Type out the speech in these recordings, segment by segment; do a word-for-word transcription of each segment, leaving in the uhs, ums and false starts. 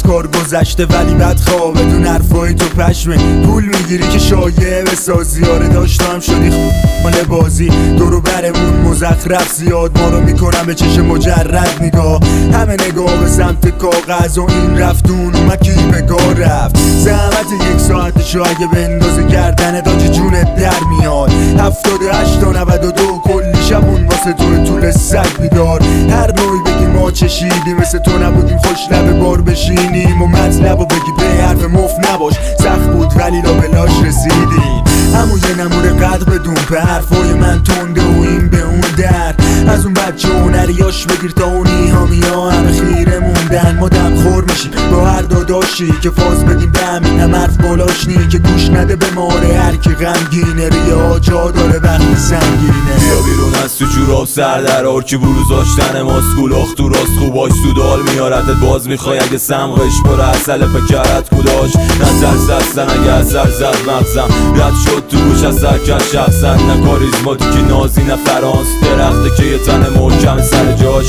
کار گذشته ولی بد خوابه دون حرفای تو پشمه. پول میگیری که شایعه بسازی، آره داشتم شدی خاله بازی. دورو برمون مزخرف زیاد، ما رو میکنم به چشم مجرد نگاه. همه نگاه به سمت کاغذ و این رفتون اومد که این بگاه رفت. زحمت یک ساعتشو اگه بندازه گردنه داج جونت در میاد. هفتاد و هشت تا نود و دو کلی شبون واسه تو طول سگ بیدار. هر نوعی بگی ما چشیدیم مثل تو نبودیم، خوش لب بار بشینیم و مطلب و بگی به حرف مف نباش. سخت بود ولی لا بلاش رسیدیم. همون یه نمور قدر بدون به حرفای من تنده و این به اون در. از اون بچه هنریاش بگیر تا اونی هامی ها همه خیره موندن. ما دم خور میشیم با هر داداشی که فاز بدیم به همین هم حرف بالاش نی که گوش نده به ماره هر کی غمگینه. ریا جا داره وقتی سنگینه. بیا بیرون از تو جوراب سر در آرکی بروز داشتن ماسکول آخ تو راست خوباش تو دال میارتت باز میخوای اگه سمغش پر اصل پکرت کداش. نظر زستن اگه اثر زد مغزم رد شد تو گوش از سرکش شخصا. نه کاریزماتیکی نازی نه فرانس درخته که یه تن محکم سر جاش.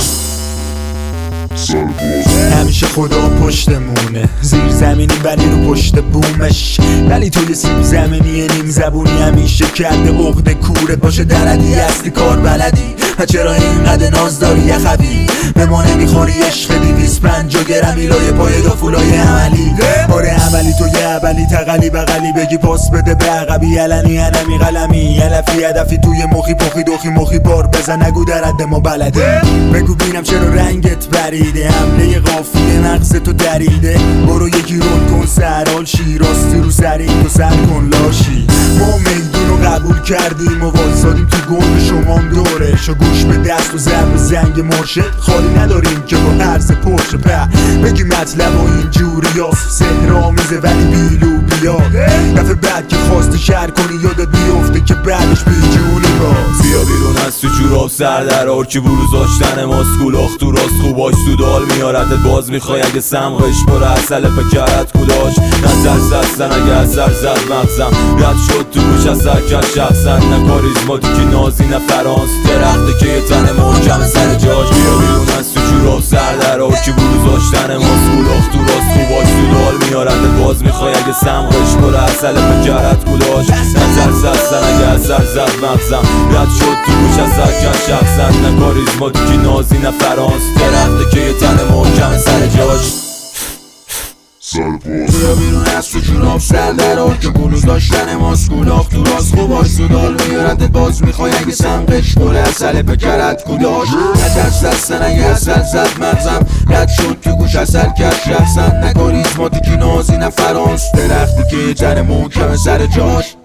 همیشه خدا پشتمونه، زیر زمینی ولی رو پشت بومش. ولی توی سیب زمینی نیم زبونی همیشه کرده عقده کورت باشه دردی هستی کار بلدی. و چرا اینقدر ناز داری یه خبی به ما نمیخوری عشق دیویس پنجا گرمی لای پای دافولای عملی. آره عملی تو یه عبلی تقلی بغلی بگی پاس بده به عقبی علنی علمی قلمی علفی هدفی توی مخی پخی دوخی مخی بار بزن نگو در حد ما بلده. بگو بینم چرا رنگت بریده حمله قافیه نقص تو دریده. برو یکی رول کن سرال شی راستی رو سری تو سر کن لاشی. ما میدون رو قبول کردیم و وایسادیم تو گل شمام دوره شو گوش به دست و ضرب زنگ مرشد خالی نداریم که با عرض پرش په بگی مطلب و اینجوری هست سهرامیزه ولی بیلو بیاد. دفعه بعد که خواستی شهر کنی یادت بیفته که بعدش بیجونی باز. بیا بیرون از تو جوراب سر در آرکی بروز داشتن ماسکول آخ تو راست خوباش تو دال میارتت باز میخوای اگه سمغش پر اصل پکرت کداش. نظر زستن اگه اثر زد مغزم رد شد تو گوش از سرکش شخصا. نه کاریزماتیکی نازی نه فرانس درخته که یه تن محکم سر جاش. بیا بیرون از تو جوراب سر در آرکی بروز داشتن ماسکول آخ تو راست خوباش تو دال میارتت باز میخوای اگه سمغش پر اصل پکرت کداش. نظر زستن اگه اثر زد مغزم رد شد تو گوش از سرکش شخصا. نه کاریزماتیکی نازی نه فرانس درخته که یه تن محکم سر جاش. بیا بیرون از تو جوراب سر در آرک بلوز داشتن ماسکول آخ تو راست خوباش تو دال میارتت باز میخوای اگه سمقش پر اصل پکرت کداش. نترس دستن اگه اصل زد مغزم رد شد تو گوش اصل کرد شخصا. نه کاریزماتیکی نازی نه فرانس درختی که یه تن محکم سر جاش.